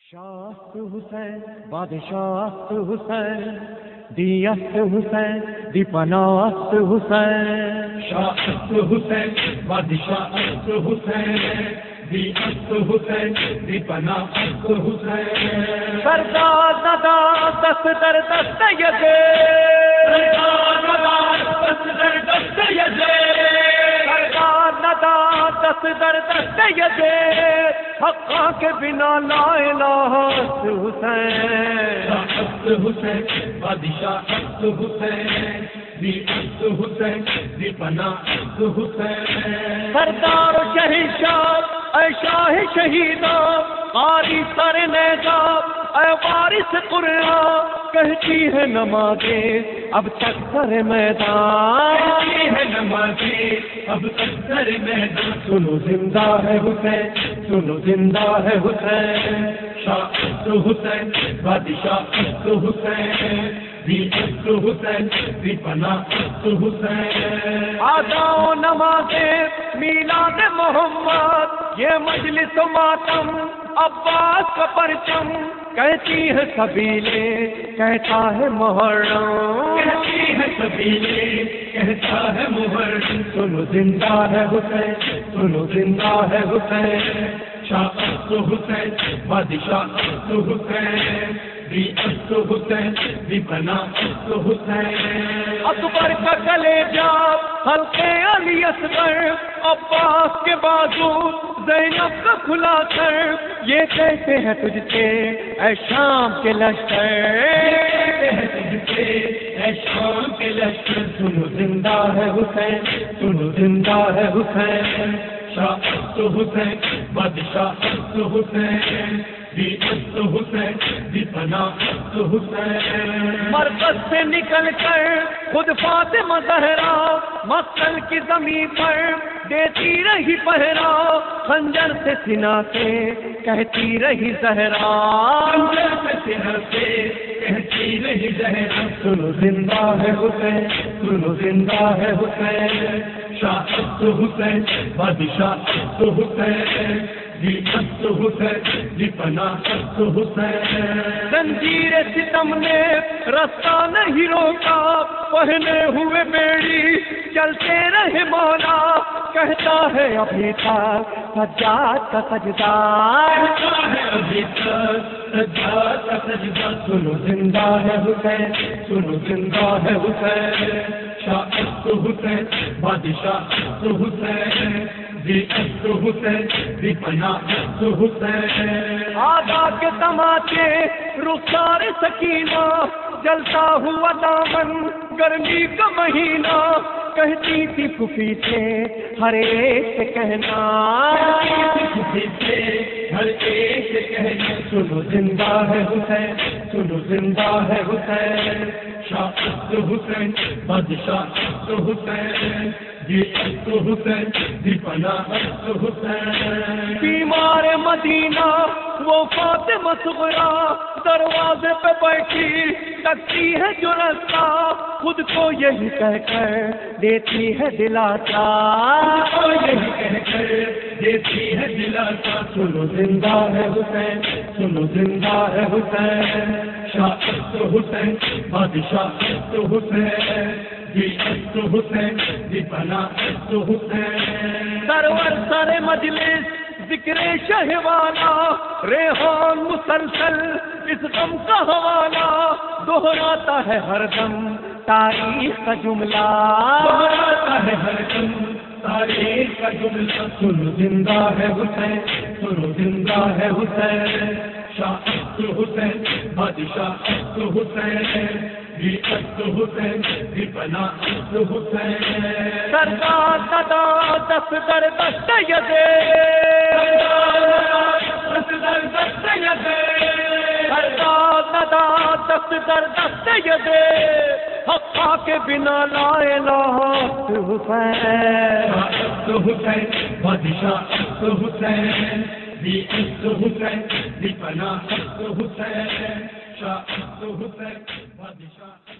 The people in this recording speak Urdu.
شاست حسین بادشاہست حسین دیست حسین دیپناست حسین شاست حسین بادشاہست حسین دیست حسین دیپناست حسین سردار ندا دست در دست یزے سردار ندا دست در دست یزے سردار ندا دست در دست یزے حقا کے بنا لا الہ حسین شاست حسین بادشاہست حسین دیست حسین دیپناست حسین سردار و شہنشاہ اے شاہ شہیداں قاری سر نیزاب اے وارث قرآن کہتی ہے نمازیں اب تک سر میدان کہتی ہے نمازیں اب تک سر میدان سنو زندہ ہے حسین سنو زندہ ہے حسین شاست حسین بادشاہست حسین دیست حسین دیپناست حسین آجاؤ نمازیں میلاد محمد یہ مجلس و ماتم عباس کا پرچم کہتی ہے سبیلے کہتا ہے محرم کہتی ہے سبیلے کہتا ہے محرم سنو زندہ ہے حسین سنو زندہ ہے حسین شاست حسین بادشاہست حسین دیست حسین دیپناست حسین اکبر کا کلیجہ حلقے علی اصغر عباس کے بازو زینب کا کھلا کر یہ کہتے ہیں تجھ سے اے شام کے لشکر اے شام کے لشکر سنو زندہ ہے حسین سنو زندہ ہے حسین شاست حسین بادشاہست حسین دیست حسین دیپناست حسین مرکز سے نکل کر خود فاطمہ زہرا مقتل کی زمین پر دیتی رہی پہرا خنجر سے سینہ سے کہتی رہی زہرا خنجر سے سینہ سے کہتی رہی زہرا سنو زندہ ہے حسین سنو زندہ ہے حسین شاست حسین بادشاہست حسین دیست حسین دیپناست حسین زنجیر ستم نے رستہ نہیں روکا پہنے ہوئے بیڑی چلتے رہے مولا کہتا ہے ابھی تک سجاد کا سجدہ کہتا ہے ابھی تک سجاد کا سجدہ سنو زندہ ہے حسین سنو زندہ ہے حسین شاست حسین بادشاہست حسین دیست حسین دیپناست حسین آدھا کے تماچے رخسار سکینہ جلتا ہوا دامن گرمی کا مہینہ کہتی تھی پھوپھی سے ہر ایک سے کہنا کسی سے ہر ایک سے کہنا سنو زندہ ہے حسین سنو زندہ ہے حسین شاست حسین بادشاہست حسین دیست حسین دیپناست حسین بیمار مدینہ وہ فاطمہ صغرا دروازے پہ بیٹھی تکتی ہے جو رستہ خود کو یہی کہہ کر دیتی ہے دلاتا یہی کہہ کر دیتی ہے دلاتا سنو زندہ ہے حسین سنو زندہ ہے حسین شاست حسین بادشاہست حسین دیست حسین دیپناست حسین سرور سر مجلس ذکر شہوانا ریحان مسلسل اس غم کا حوالہ دہراتا ہے ہر دم تاریخ کا جملہ دہراتا ہے ہر دم تاریخ کا جملہ سنو زندہ ہے حسین سنو زندہ ہے حسین شاست حسین بادشاہست حسین دیست حسین دیپناست حسین سردار ندا دست در دست یزے سردار ندا دست در دست یزے حقا کے بنا لا الہ حسین شاست حسین بادشاہست حسین دیست حسین دیپناست حسین شاست حسین بادشاہ